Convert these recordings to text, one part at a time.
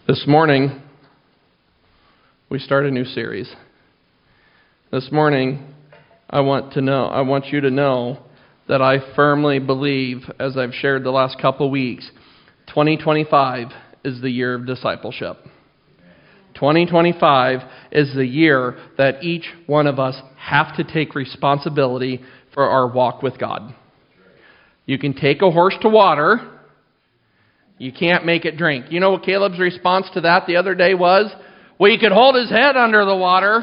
This morning, we start a new series. This morning, I want you to know that I firmly believe, as I've shared the last couple weeks, 2025 is the year of discipleship. 2025 is the year that each one of us have to take responsibility for our walk with God. You can take a horse to water. You can't make it drink. You know what Caleb's response to that the other day was? Well, you could hold his head under the water.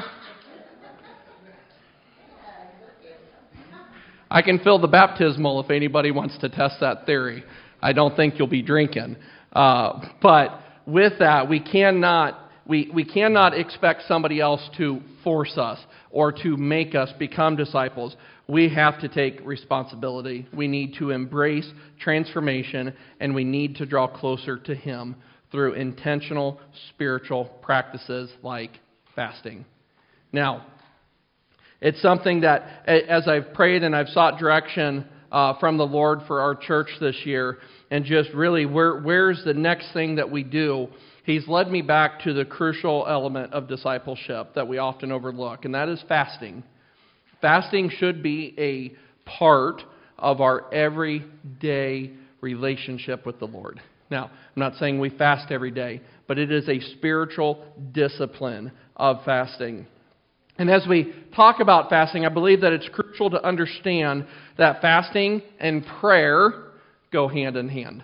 I can fill the baptismal if anybody wants to test that theory. I don't think you'll be drinking. But with that, we cannot expect somebody else to force us or to make us become disciples. We have to take responsibility. We need to embrace transformation, and we need to draw closer to Him through intentional spiritual practices like fasting. Now, it's something that, as I've prayed and I've sought direction from the Lord for our church this year, and just really where's the next thing that we do, He's led me back to the crucial element of discipleship that we often overlook, and that is fasting. Fasting should be a part of our everyday relationship with the Lord. Now, I'm not saying we fast every day, but it is a spiritual discipline of fasting. And as we talk about fasting, I believe that it's crucial to understand that fasting and prayer go hand in hand.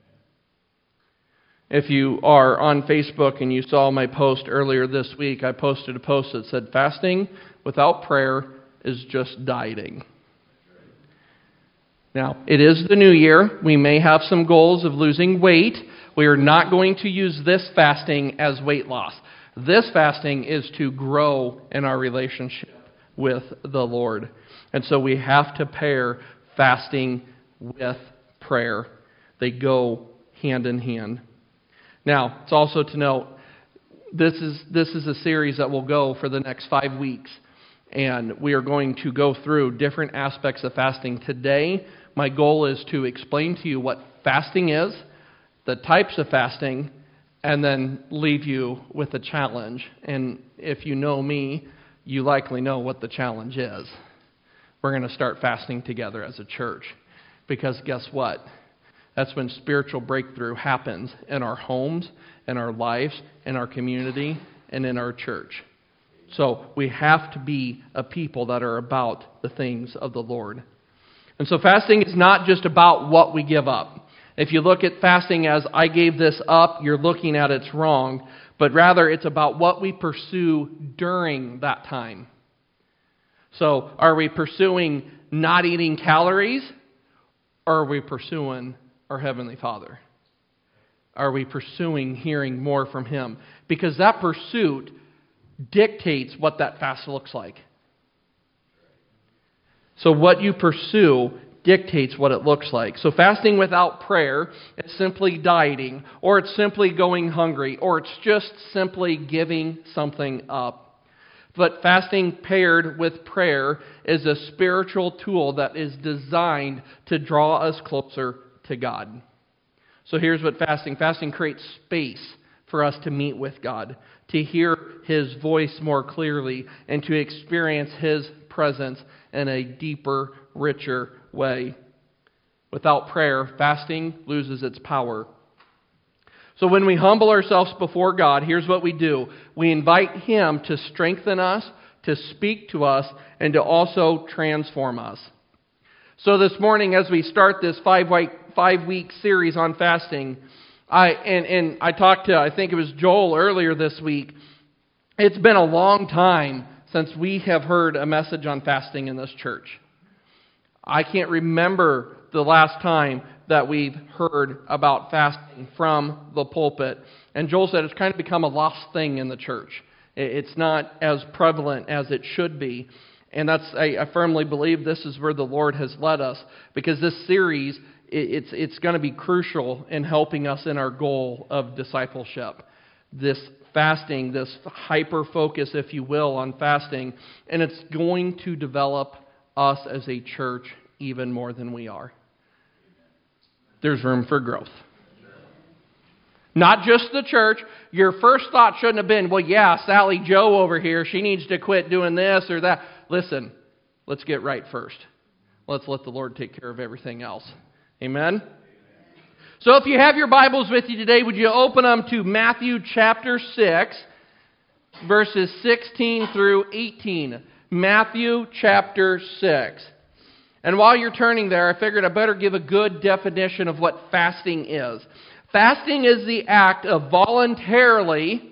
If you are on Facebook and you saw my post earlier this week, I posted a post that said, "Fasting without prayer is just dieting." Now, it is the new year. We may have some goals of losing weight. We are not going to use this fasting as weight loss. This fasting is to grow in our relationship with the Lord. And so we have to pair fasting with prayer. They go hand in hand. Now, it's also to note, this is a series that will go for the next 5 weeks. And we are going to go through different aspects of fasting. Today, my goal is to explain to you what fasting is, the types of fasting, and then leave you with a challenge. And if you know me, you likely know what the challenge is. We're going to start fasting together as a church. Because guess what? That's when spiritual breakthrough happens in our homes, in our lives, in our community, and in our church. So we have to be a people that are about the things of the Lord. And so fasting is not just about what we give up. If you look at fasting as I gave this up, you're looking at it's wrong. But rather it's about what we pursue during that time. So are we pursuing not eating calories? Or are we pursuing our Heavenly Father? Are we pursuing hearing more from Him? Because that pursuit dictates what that fast looks like. So what you pursue dictates what it looks like. So fasting without prayer is simply dieting, or it's simply going hungry, or it's just simply giving something up. But fasting paired with prayer is a spiritual tool that is designed to draw us closer to God. So here's what fasting creates space for us to meet with God, to hear His voice more clearly, and to experience His presence in a deeper, richer way. Without prayer, fasting loses its power. So when we humble ourselves before God, here's what we do. We invite Him to strengthen us, to speak to us, and to also transform us. So this morning, as we start this 5-week series on fasting, I talked to, I think it was Joel earlier this week. It's been a long time since we have heard a message on fasting in this church. I can't remember the last time that we've heard about fasting from the pulpit. And Joel said it's kind of become a lost thing in the church. It's not as prevalent as it should be. And I firmly believe this is where the Lord has led us, because this series, it's going to be crucial in helping us in our goal of discipleship. This fasting, this hyper-focus, if you will, on fasting, and it's going to develop us as a church even more than we are. There's room for growth. Not just the church. Your first thought shouldn't have been, well, yeah, Sally Joe over here, she needs to quit doing this or that. Listen, let's get right first. Let's let the Lord take care of everything else. Amen? So if you have your Bibles with you today, would you open them to Matthew chapter 6, verses 16 through 18. Matthew chapter 6. And while you're turning there, I figured I better give a good definition of what fasting is. Fasting is the act of voluntarily,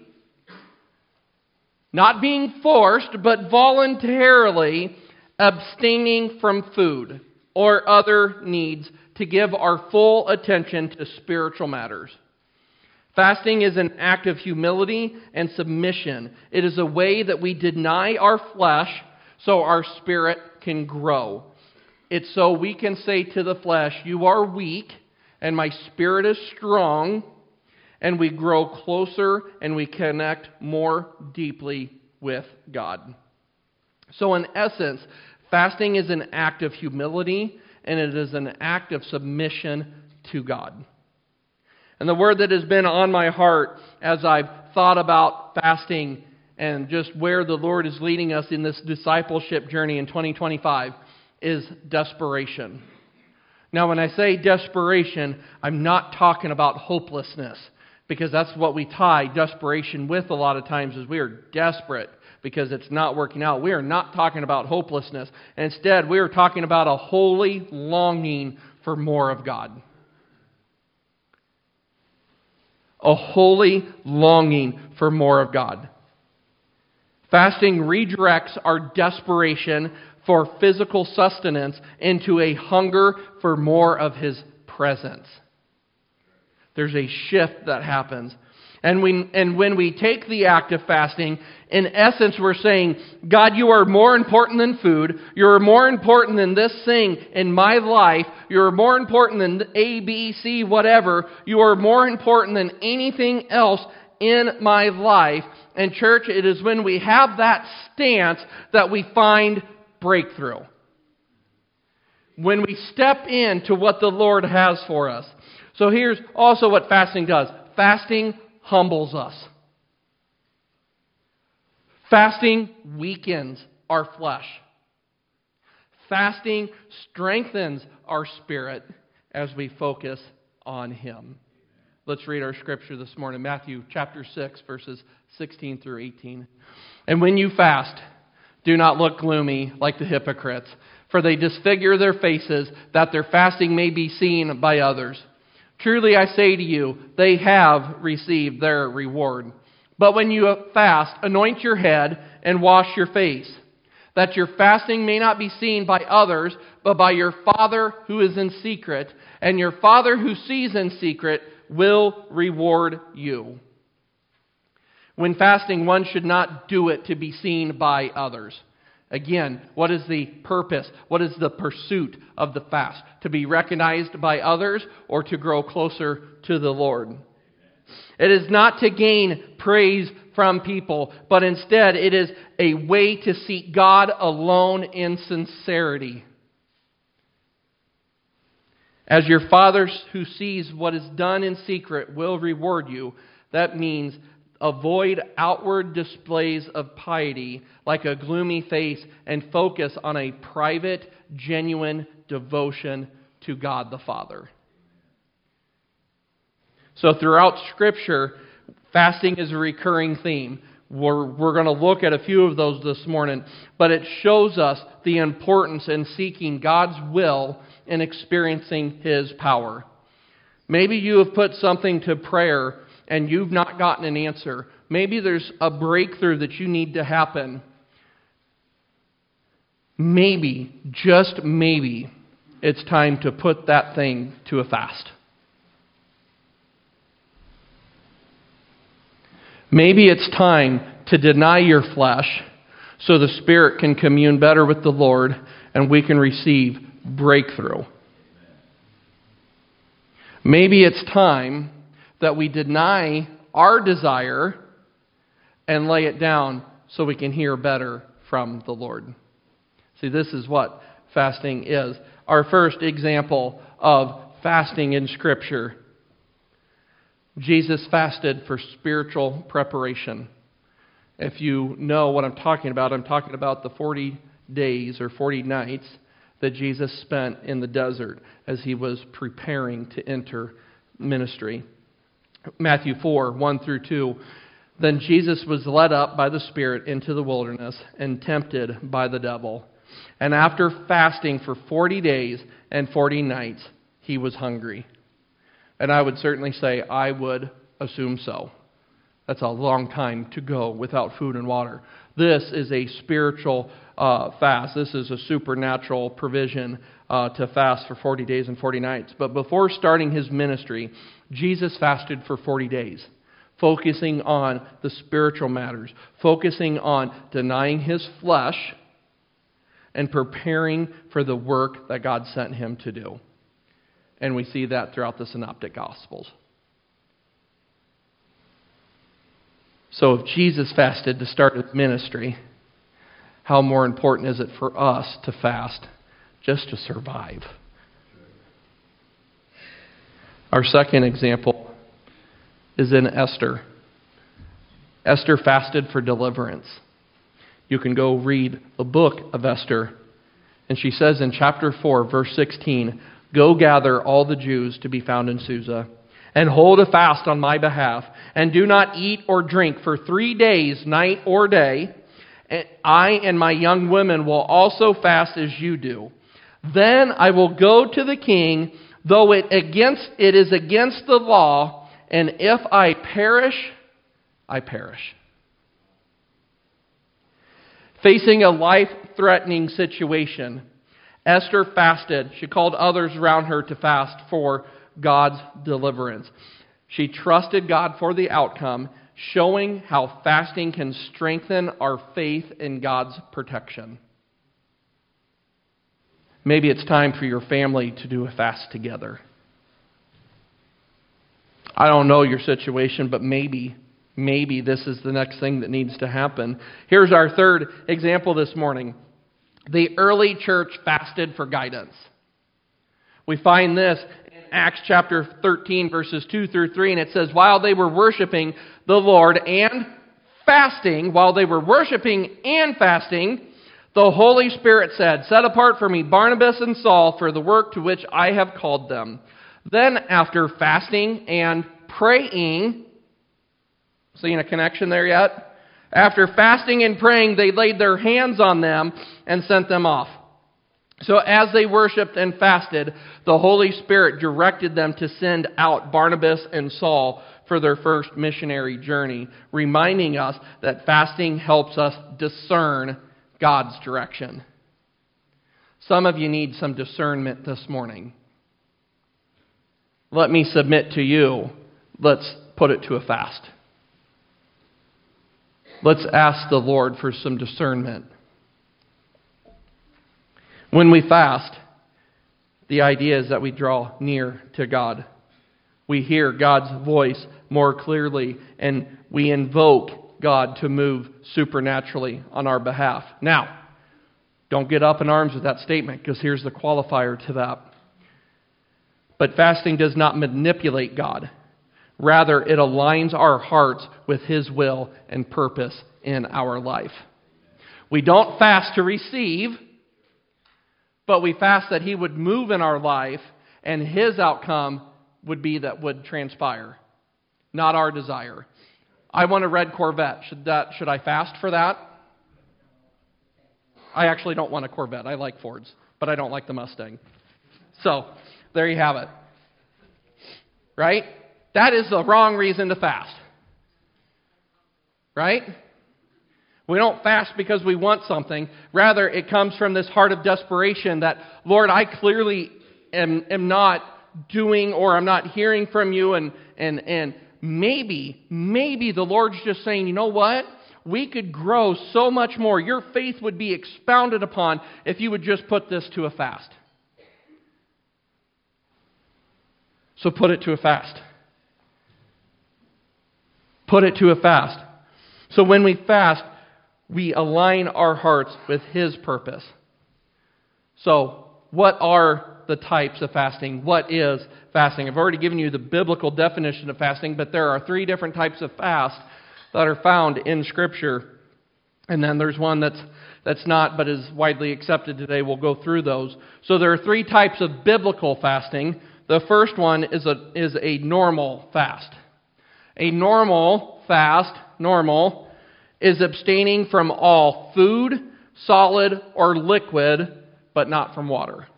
not being forced, but voluntarily abstaining from food or other needs to give our full attention to spiritual matters. Fasting is an act of humility and submission. It is a way that we deny our flesh so our spirit can grow. It's so we can say to the flesh, you are weak and my spirit is strong, and we grow closer and we connect more deeply with God. So in essence, fasting is an act of humility and it is an act of submission to God. And the word that has been on my heart as I've thought about fasting and just where the Lord is leading us in this discipleship journey in 2025 is desperation. Now, when I say desperation, I'm not talking about hopelessness, because that's what we tie desperation with a lot of times is we are desperate because it's not working out. We are not talking about hopelessness. Instead, we are talking about a holy longing for more of God. A holy longing for more of God. Fasting redirects our desperation for physical sustenance into a hunger for more of His presence. There's a shift that happens. And when we take the act of fasting, in essence we're saying, God, you are more important than food. You're more important than this thing in my life. You're more important than A, B, C, whatever. You are more important than anything else in my life. And church, it is when we have that stance that we find breakthrough. When we step into what the Lord has for us. So here's also what fasting does. Fasting humbles us. Fasting weakens our flesh. Fasting strengthens our spirit as we focus on Him. Let's read our scripture this morning. Matthew chapter 6, verses 16 through 18. And when you fast, do not look gloomy like the hypocrites, for they disfigure their faces, that their fasting may be seen by others. Truly I say to you, they have received their reward. But when you fast, anoint your head and wash your face, that your fasting may not be seen by others, but by your Father who is in secret, and your Father who sees in secret will reward you. When fasting, one should not do it to be seen by others. Again, what is the purpose? What is the pursuit of the fast? To be recognized by others or to grow closer to the Lord? It is not to gain praise from people, but instead it is a way to seek God alone in sincerity. As your Father who sees what is done in secret will reward you, that means avoid outward displays of piety like a gloomy face and focus on a private, genuine devotion to God the Father. So throughout Scripture, fasting is a recurring theme. We're going to look at a few of those this morning, but it shows us the importance in seeking God's will and experiencing His power. Maybe you have put something to prayer and you've not gotten an answer. Maybe there's a breakthrough that you need to happen. Maybe, just maybe, it's time to put that thing to a fast. Maybe it's time to deny your flesh so the Spirit can commune better with the Lord and we can receive breakthrough. Maybe it's time that we deny our desire and lay it down so we can hear better from the Lord. See, this is what fasting is. Our first example of fasting in Scripture Jesus fasted for spiritual preparation. If you know what I'm talking about the 40 days or 40 nights that Jesus spent in the desert as he was preparing to enter ministry. Matthew 4, 1 through 2. Then Jesus was led up by the Spirit into the wilderness and tempted by the devil. And after fasting for 40 days and 40 nights, he was hungry. And I would certainly say I would assume so. That's a long time to go without food and water. This is a spiritual fast. This is a supernatural provision to fast for 40 days and 40 nights. But before starting his ministry, Jesus fasted for 40 days, focusing on the spiritual matters, focusing on denying his flesh and preparing for the work that God sent him to do. And we see that throughout the Synoptic Gospels. So if Jesus fasted to start his ministry, how more important is it for us to fast just to survive? Our second example is in Esther. Esther fasted for deliverance. You can go read the book of Esther. And she says in chapter 4, verse 16, "Go gather all the Jews to be found in Susa, and hold a fast on my behalf, and do not eat or drink for 3 days, night or day. I and my young women will also fast as you do. Then I will go to the king, though it is against the law, and if I perish, I perish." Facing a life-threatening situation, Esther fasted. She called others around her to fast for God's deliverance. She trusted God for the outcome, showing how fasting can strengthen our faith in God's protection. Maybe it's time for your family to do a fast together. I don't know your situation, but maybe this is the next thing that needs to happen. Here's our third example this morning. The early church fasted for guidance. We find this in Acts chapter 13, verses 2 through 3, and it says, while they were worshiping the Lord and fasting, the Holy Spirit said, "Set apart for me Barnabas and Saul for the work to which I have called them." Then after fasting and praying, seeing a connection there yet? After fasting and praying, they laid their hands on them and sent them off. So as they worshiped and fasted, the Holy Spirit directed them to send out Barnabas and Saul for their first missionary journey, reminding us that fasting helps us discern God's direction. Some of you need some discernment this morning. Let me submit to you, let's put it to a fast. Let's ask the Lord for some discernment. When we fast, the idea is that we draw near to God. We hear God's voice more clearly, and we invoke God to move supernaturally on our behalf. Now, don't get up in arms with that statement, because here's the qualifier to that. But fasting does not manipulate God. Rather, it aligns our hearts with His will and purpose in our life. We don't fast to receive, but we fast that He would move in our life, and His outcome would be that would transpire, not our desire. I want a red Corvette. Should I fast for that? I actually don't want a Corvette. I like Fords, but I don't like the Mustang. So, there you have it. Right? That is the wrong reason to fast. Right? We don't fast because we want something. Rather, it comes from this heart of desperation that, Lord, I clearly am not doing, or I'm not hearing from you, and maybe the Lord's just saying, you know what? We could grow so much more. Your faith would be expounded upon if you would just put this to a fast. So put it to a fast. Put it to a fast. So when we fast, we align our hearts with His purpose. So what are the types of fasting? What is fasting? I've already given you the biblical definition of fasting, but there are 3 different types of fast that are found in Scripture. And then there's one that's not, but is widely accepted today. We'll go through those. So there are 3 types of biblical fasting. The first one is a normal fast. A normal fast, is abstaining from all food, solid, or liquid, but not from water.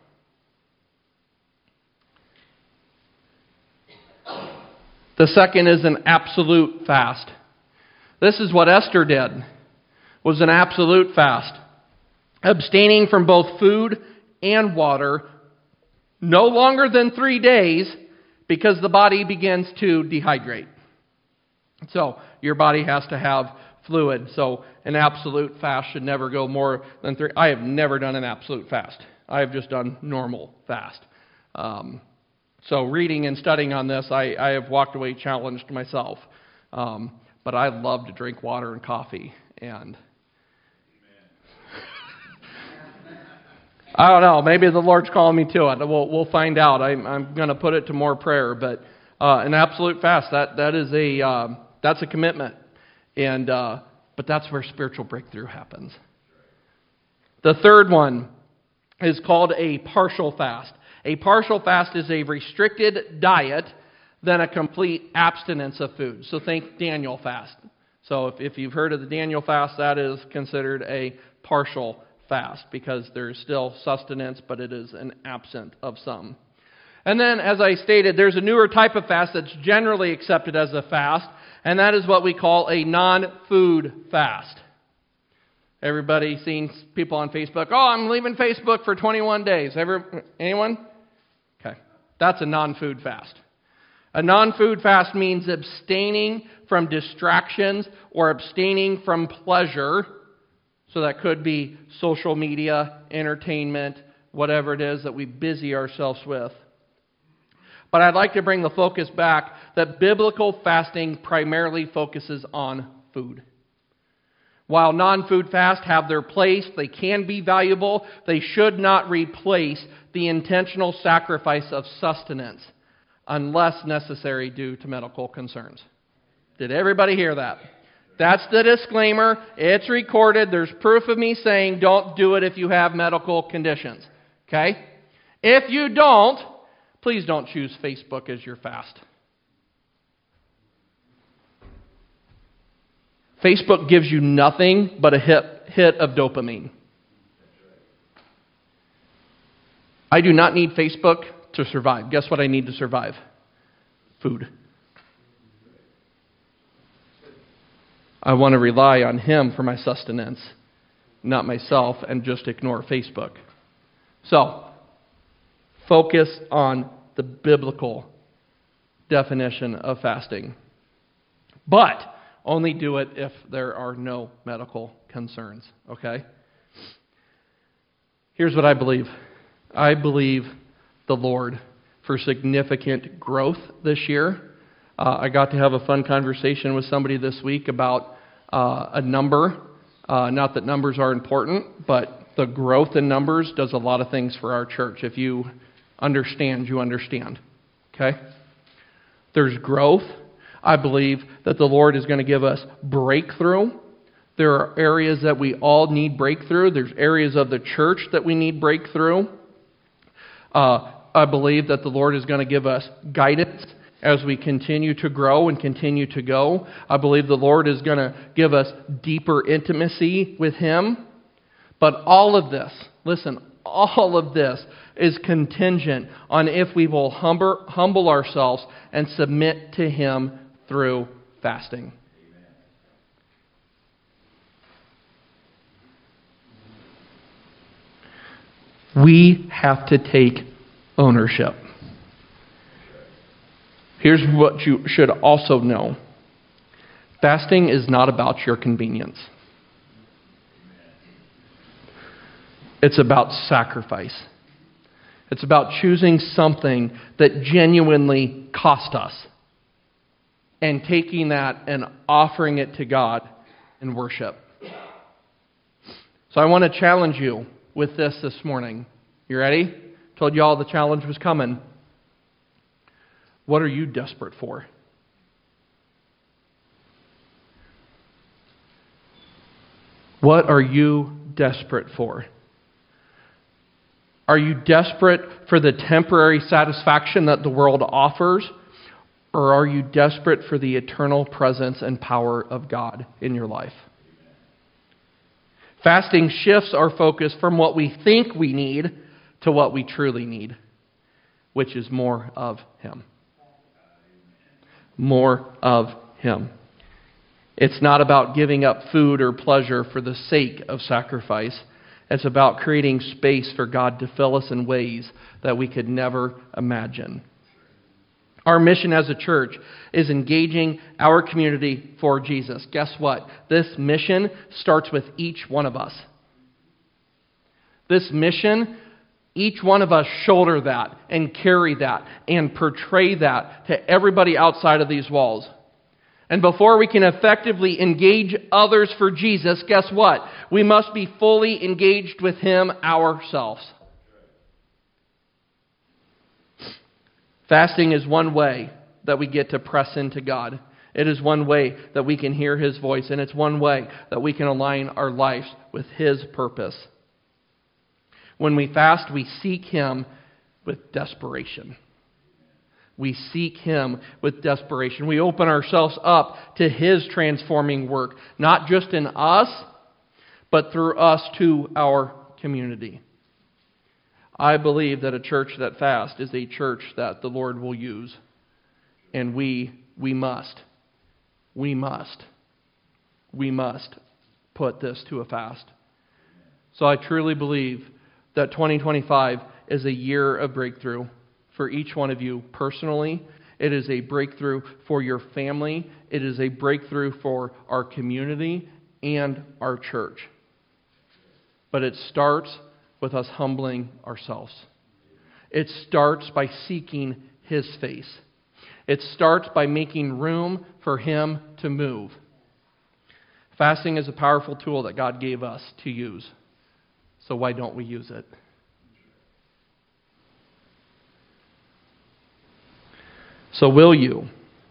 The second is an absolute fast. This is what Esther did, was an absolute fast. Abstaining from both food and water no longer than 3 days because the body begins to dehydrate. So your body has to have fluid. So an absolute fast should never go more than 3. I have never done an absolute fast. I have just done normal fast. So reading and studying on this, I have walked away challenged myself. But I love to drink water and coffee. And I don't know. Maybe the Lord's calling me to it. We'll find out. I'm going to put it to more prayer. But an absolute fast, that's a commitment. And but that's where spiritual breakthrough happens. The third one is called a partial fast. A partial fast is a restricted diet than a complete abstinence of food. So think Daniel fast. So if you've heard of the Daniel fast, that is considered a partial fast because there's still sustenance, but it is an absent of some. And then, as I stated, there's a newer type of fast that's generally accepted as a fast, and that is what we call a non-food fast. Everybody seen people on Facebook, I'm leaving Facebook for 21 days. Anyone? Okay. That's a non-food fast. A non-food fast means abstaining from distractions or abstaining from pleasure. So that could be social media, entertainment, whatever it is that we busy ourselves with. But I'd like to bring the focus back that biblical fasting primarily focuses on food. While non-food fasts have their place, they can be valuable, they should not replace the intentional sacrifice of sustenance unless necessary due to medical concerns. Did everybody hear that? That's the disclaimer. It's recorded. There's proof of me saying don't do it if you have medical conditions. Okay? If you don't, please don't choose Facebook as your fast. Facebook gives you nothing but a hit of dopamine. I do not need Facebook to survive. Guess what I need to survive? Food. I want to rely on Him for my sustenance, not myself, and just ignore Facebook. So, focus on the biblical definition of fasting. But only do it if there are no medical concerns, okay? Here's what I believe. I believe the Lord for significant growth this year. I got to have a fun conversation with somebody this week about a number. Not that numbers are important, but the growth in numbers does a lot of things for our church. If you understand, you understand. Okay? There's growth. I believe that the Lord is going to give us breakthrough. There are areas that we all need breakthrough. There's areas of the church that we need breakthrough. I believe that the Lord is going to give us guidance as we continue to grow and continue to go. I believe the Lord is going to give us deeper intimacy with Him. But all of this, listen, all of this is contingent on if we will humble ourselves and submit to Him through fasting. We have to take ownership. Here's what you should also know. Fasting is not about your convenience. It's about sacrifice. It's about choosing something that genuinely cost us and taking that and offering it to God in worship. So I want to challenge you with this morning. You ready? Told you all the challenge was coming. What are you desperate for? What are you desperate for? Are you desperate for the temporary satisfaction that the world offers? Or are you desperate for the eternal presence and power of God in your life? Fasting shifts our focus from what we think we need to what we truly need, which is more of Him. More of Him. It's not about giving up food or pleasure for the sake of sacrifice. It's about creating space for God to fill us in ways that we could never imagine. Our mission as a church is engaging our community for Jesus. Guess what? This mission starts with each one of us. This mission, each one of us shoulder that and carry that and portray that to everybody outside of these walls. And before we can effectively engage others for Jesus, guess what? We must be fully engaged with Him ourselves. Fasting is one way that we get to press into God. It is one way that we can hear His voice, and it's one way that we can align our lives with His purpose. When we fast, we seek Him with desperation. We seek Him with desperation. We open ourselves up to His transforming work, not just in us, but through us to our community. I believe that a church that fasts is a church that the Lord will use. And we must put this to a fast. So I truly believe that 2025 is a year of breakthrough for each one of you personally. It is a breakthrough for your family. It is a breakthrough for our community and our church. But it starts with us humbling ourselves. It starts by seeking His face. It starts by making room for Him to move. Fasting is a powerful tool that God gave us to use. So why don't we use it? So will you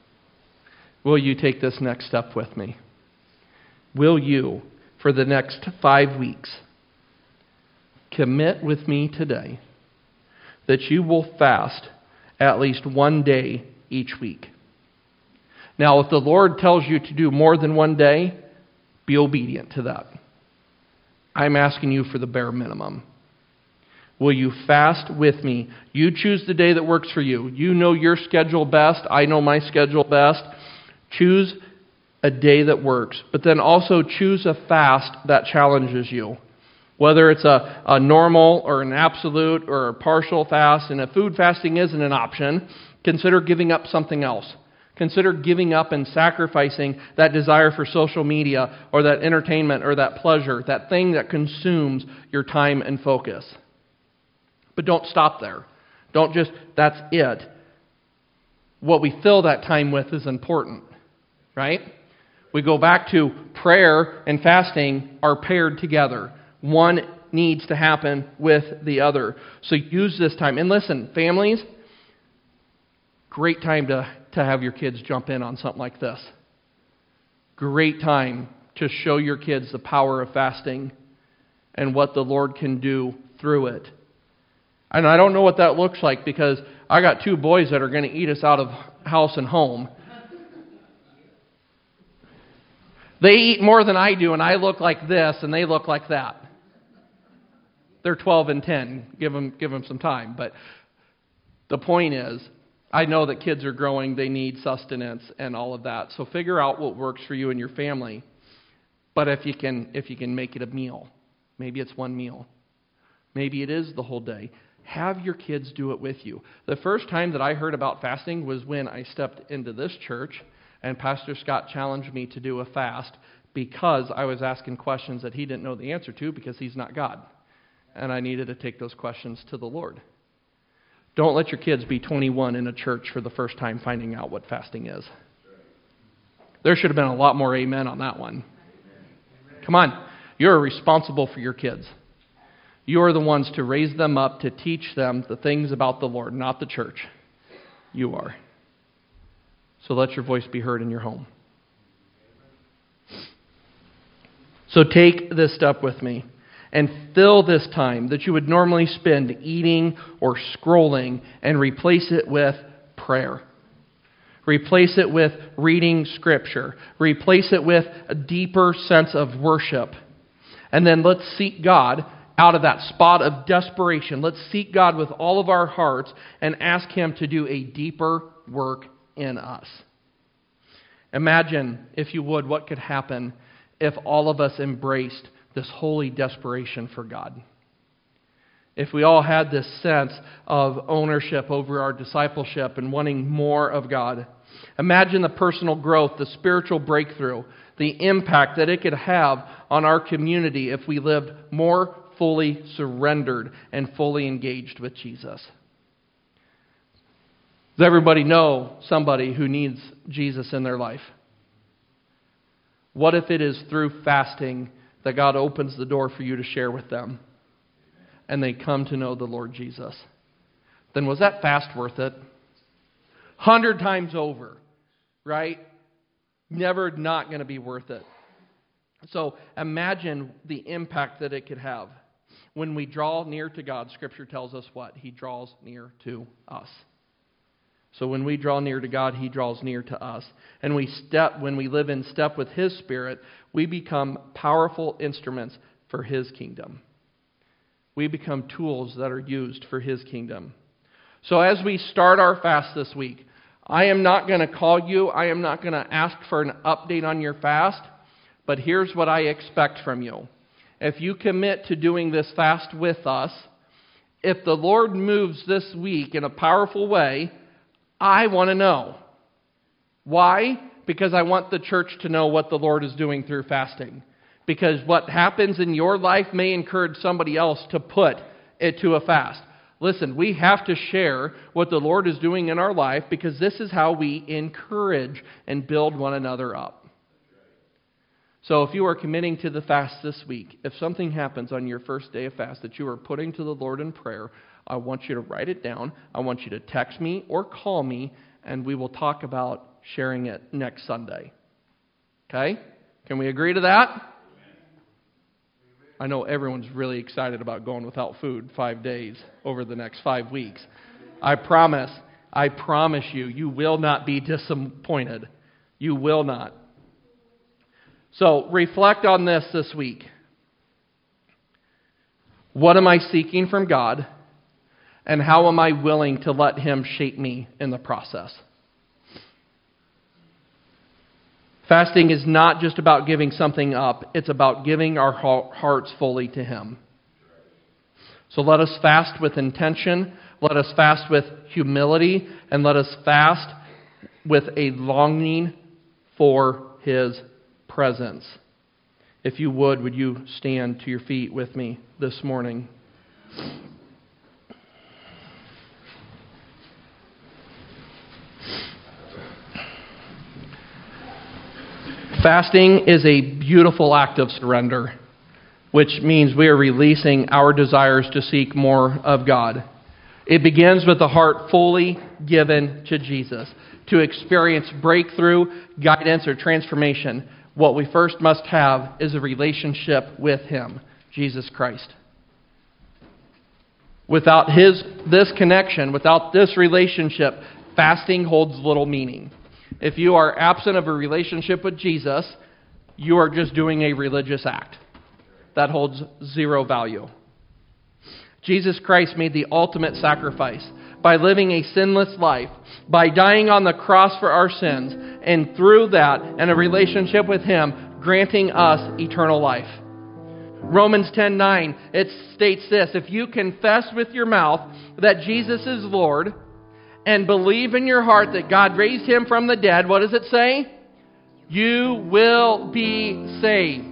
take this next step with me? Will you, for the next 5 weeks, commit with me today that you will fast at least one day each week? Now, if the Lord tells you to do more than one day, be obedient to that. I'm asking you for the bare minimum. Will you fast with me? You choose the day that works for you. You know your schedule best. I know my schedule best. Choose a day that works. But then also choose a fast that challenges you. Whether it's a normal or an absolute or a partial fast. And if food fasting isn't an option, consider giving up something else. Consider giving up and sacrificing that desire for social media or that entertainment or that pleasure, that thing that consumes your time and focus. But don't stop there. Don't just, that's it. What we fill that time with is important, right? We go back to prayer and fasting are paired together. One needs to happen with the other. So use this time. And listen, families, great time to have your kids jump in on something like this. Great time to show your kids the power of fasting and what the Lord can do through it. And I don't know what that looks like because I got 2 boys that are going to eat us out of house and home. They eat more than I do, and I look like this, and they look like that. They're 12 and 10. Give them some time. But the point is, I know that kids are growing. They need sustenance and all of that. So figure out what works for you and your family. But if you can make it a meal, maybe it's one meal. Maybe it is the whole day. Have your kids do it with you. The first time that I heard about fasting was when I stepped into this church and Pastor Scott challenged me to do a fast because I was asking questions that he didn't know the answer to because he's not God. And I needed to take those questions to the Lord. Don't let your kids be 21 in a church for the first time finding out what fasting is. There should have been a lot more amen on that one. Come on. You're responsible for your kids. You are the ones to raise them up, to teach them the things about the Lord, not the church. You are. So let your voice be heard in your home. So take this step with me and fill this time that you would normally spend eating or scrolling and replace it with prayer. Replace it with reading Scripture. Replace it with a deeper sense of worship. And then let's seek God out of that spot of desperation. Let's seek God with all of our hearts and ask Him to do a deeper work in us. Imagine, if you would, what could happen if all of us embraced this holy desperation for God. If we all had this sense of ownership over our discipleship and wanting more of God. Imagine the personal growth, the spiritual breakthrough, the impact that it could have on our community if we lived more fully surrendered and fully engaged with Jesus. Does everybody know somebody who needs Jesus in their life? What if it is through fasting that God opens the door for you to share with them and they come to know the Lord Jesus? Then was that fast worth it? 100 times over, right? Never not going to be worth it. So imagine the impact that it could have. When we draw near to God, Scripture tells us what? He draws near to us. So when we draw near to God, He draws near to us. And when we live in step with His Spirit, we become powerful instruments for His kingdom. We become tools that are used for His kingdom. So as we start our fast this week, I am not going to call you. I am not going to ask for an update on your fast. But here's what I expect from you. If you commit to doing this fast with us, if the Lord moves this week in a powerful way, I want to know. Why? Because I want the church to know what the Lord is doing through fasting. Because what happens in your life may encourage somebody else to put it to a fast. Listen, we have to share what the Lord is doing in our life because this is how we encourage and build one another up. So if you are committing to the fast this week, if something happens on your first day of fast that you are putting to the Lord in prayer, I want you to write it down. I want you to text me or call me, and we will talk about sharing it next Sunday. Okay? Can we agree to that? I know everyone's really excited about going without food 5 days over the next 5 weeks. I promise you, you will not be disappointed. You will not. So reflect on this week. What am I seeking from God? And how am I willing to let Him shape me in the process? Fasting is not just about giving something up. It's about giving our hearts fully to Him. So let us fast with intention. Let us fast with humility. And let us fast with a longing for His presence. If you would you stand to your feet with me this morning? Fasting is a beautiful act of surrender, which means we are releasing our desires to seek more of God. It begins with the heart fully given to Jesus. To experience breakthrough, guidance, or transformation, what we first must have is a relationship with Him, Jesus Christ. Without this connection, without this relationship, fasting holds little meaning. If you are absent of a relationship with Jesus, you are just doing a religious act. That holds zero value. Jesus Christ made the ultimate sacrifice by living a sinless life, by dying on the cross for our sins, and through that and a relationship with Him, granting us eternal life. Romans 10:9, it states this: if you confess with your mouth that Jesus is Lord, and believe in your heart that God raised Him from the dead, what does it say? You will be saved.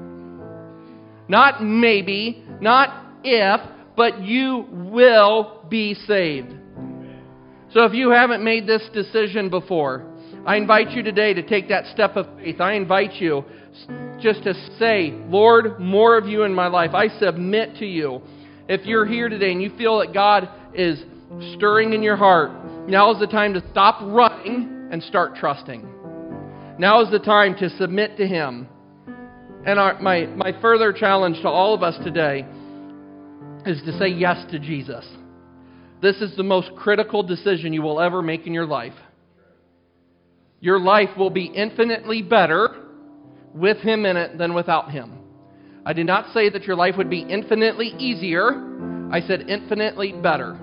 Not maybe, not if, but you will be saved. So if you haven't made this decision before, I invite you today to take that step of faith. I invite you just to say, Lord, more of you in my life. I submit to you. If you're here today and you feel that God is stirring in your heart, now is the time to stop running and start trusting. Now is the time to submit to Him. And my further challenge to all of us today is to say yes to Jesus. This is the most critical decision you will ever make in your life. Your life will be infinitely better with Him in it than without Him. I did not say that your life would be infinitely easier. I said infinitely better.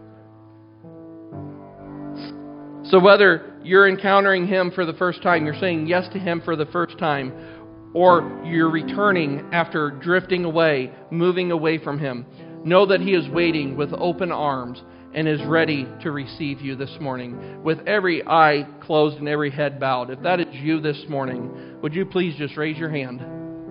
So whether you're encountering Him for the first time, you're saying yes to Him for the first time, or you're returning after drifting away, moving away from Him, know that He is waiting with open arms and is ready to receive you this morning with every eye closed and every head bowed. If that is you this morning, would you please just raise your hand?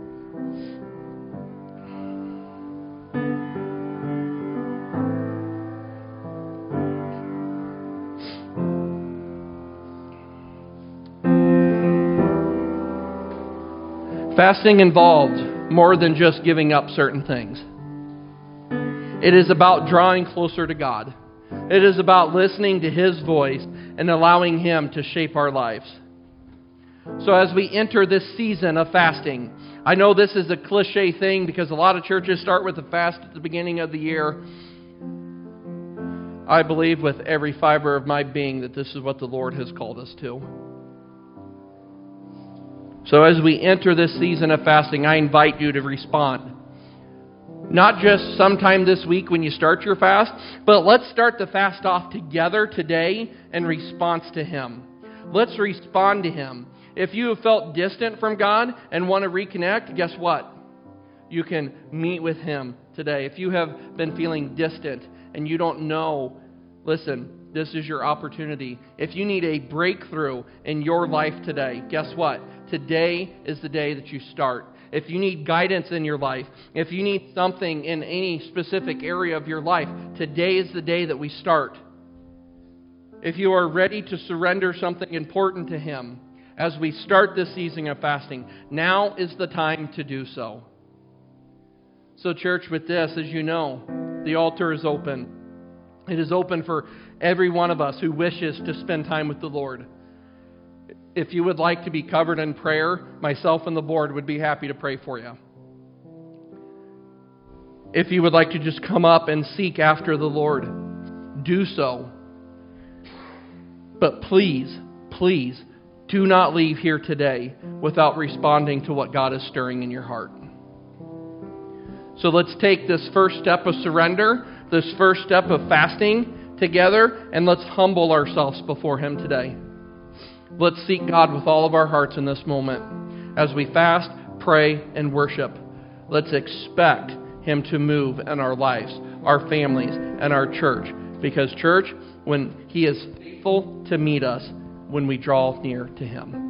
Fasting involves more than just giving up certain things. It is about drawing closer to God. It is about listening to His voice and allowing Him to shape our lives. So as we enter this season of fasting, I know this is a cliche thing because a lot of churches start with a fast at the beginning of the year. I believe with every fiber of my being that this is what the Lord has called us to. So as we enter this season of fasting, I invite you to respond. Not just sometime this week when you start your fast, but let's start the fast off together today in response to Him. Let's respond to Him. If you have felt distant from God and want to reconnect, guess what? You can meet with Him today. If you have been feeling distant and you don't know, listen, this is your opportunity. If you need a breakthrough in your life today, guess what? Today is the day that you start. If you need guidance in your life, if you need something in any specific area of your life, today is the day that we start. If you are ready to surrender something important to Him as we start this season of fasting, now is the time to do so. So church, with this, as you know, the altar is open. It is open for every one of us who wishes to spend time with the Lord. If you would like to be covered in prayer, myself and the board would be happy to pray for you. If you would like to just come up and seek after the Lord, do so. But please, please, do not leave here today without responding to what God is stirring in your heart. So let's take this first step of surrender, this first step of fasting together, and let's humble ourselves before Him today. Let's seek God with all of our hearts in this moment. As we fast, pray, and worship, let's expect Him to move in our lives, our families, and our church. Because church, when He is faithful to meet us when we draw near to Him.